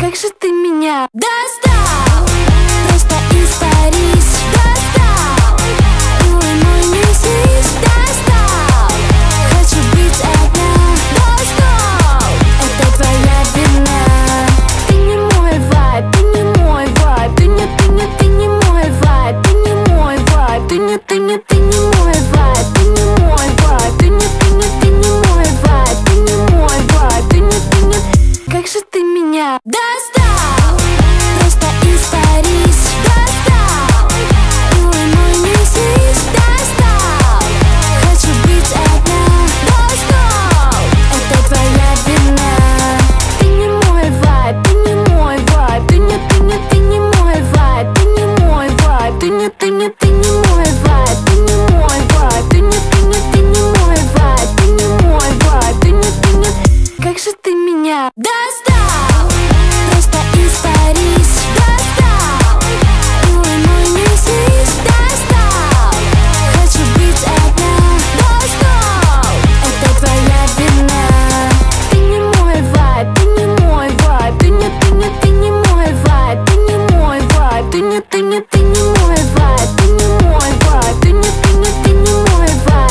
как же ты меня достал, просто испарись, достал, милый мой, не снись, достал, хочу быть одна, достал, это твоя вина. Ты не мой вайб, ты не мой вайб, ты не мой вайб, ты не мой вайб, ты не мой вайб, ты не мой вайб, ты не мой вайб, ты не мой вайб, ты не, как же ты меня достал, просто испарись, достал, милый мой, не снись, достал, хочу быть одна, достал, это твоя вина. Ты не мой вайб, ты не мой вайб, ты не мой вайб, ты не мой вайб, ты не мой вайб, ты не мой вайб, ты не мой вайб, ты не мой вайб, ты не, как же ты меня достал, просто испарись, достал, милый мой, не снись, достал, хочу быть одна, достал, это твоя вина. Ты не мой вайб, ты не мой вайб, ты не мой вайб, ты не мой вайб, ты не